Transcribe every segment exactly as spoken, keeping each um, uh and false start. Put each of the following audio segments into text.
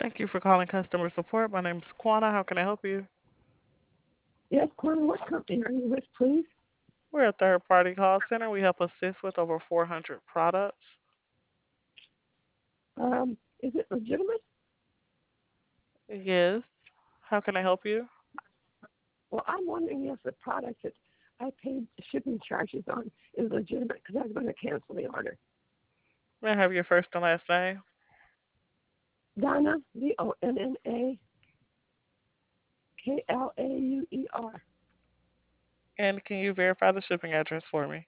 Thank you for calling customer support. My name is Quana. How can I help you? Yes, Quinn, what company are you with, please? We're a third party call center. We help assist with over four hundred products. Um, is it legitimate? Yes. How can I help you? Well, I'm wondering if the product that I paid shipping charges on is legitimate because I was going to cancel the order. May I have your first and last name? Donna, D O N N A K L A U E R. And can you verify the shipping address for me?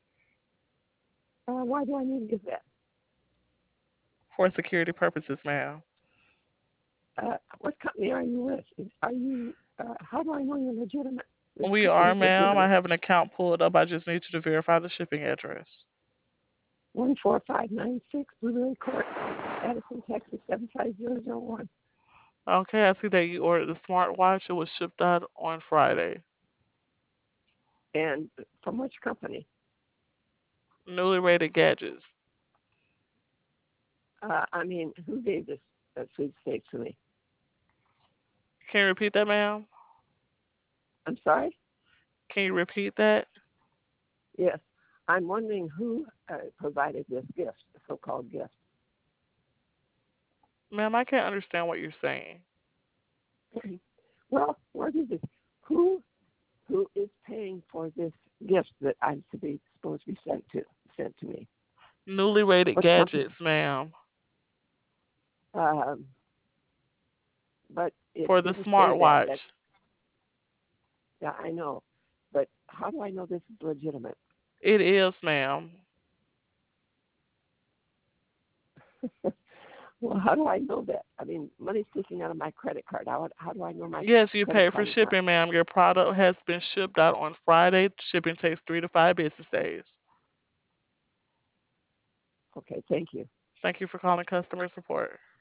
Uh, why do I need to give that? For security purposes, ma'am. Uh, what company are you with? Is- Are you, uh, how do I know you're legitimate? This We are, company's ma'am. I legitimate. have an account pulled up. I just need you to verify the shipping address. one four five nine six Blueberry Court, Addison, Texas, seven five zero zero one. Okay, I see that you ordered the smartwatch. It was shipped out on Friday. And from which company? Newly rated gadgets. Uh, I mean, who gave this uh, sweepstakes to me? Can you repeat that, ma'am? I'm sorry? Can you repeat that? Yes. I'm wondering who uh, provided this gift, the so-called gift. Ma'am, I can't understand what you're saying. Well, what is it? Who who is paying for this gift that I'm to be supposed to be sent to sent to me? Newly rated What company? gadgets, ma'am. Um, but it For the didn't say that. That smartwatch. yeah, I know. But how do I know this is legitimate? It is, ma'am. Well, how do I know that? I mean, money's taking out of my credit card. How how do I know my Yes, you credit paid for card is not? shipping, ma'am. Your product has been shipped out on Friday. Shipping takes three to five business days. Okay, thank you. Thank you for calling customer support.